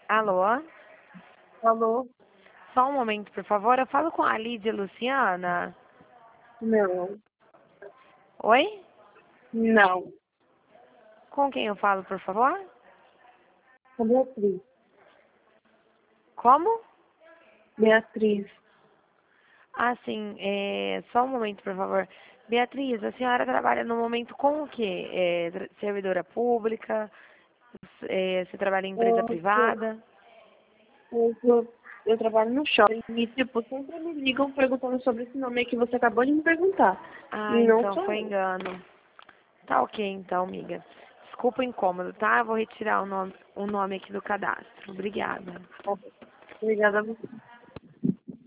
Alô? Alô? Só um momento, por favor. Eu falo com a Lídia Luciana. Não. Oi? Não. Com quem eu falo, por favor? A Beatriz. Como? Beatriz. Ah, sim. Só um momento, por favor. Beatriz, a senhora trabalha no momento com o quê? Servidora pública? Você trabalha em empresa privada? Eu trabalho no shopping e, tipo, sempre me ligam perguntando sobre esse nome aí que você acabou de me perguntar. Ah, E não então sou foi eu. engano. Tá ok, então, amiga. Desculpa o incômodo, tá? Eu vou retirar o nome aqui do cadastro. Obrigada. Obrigada a você.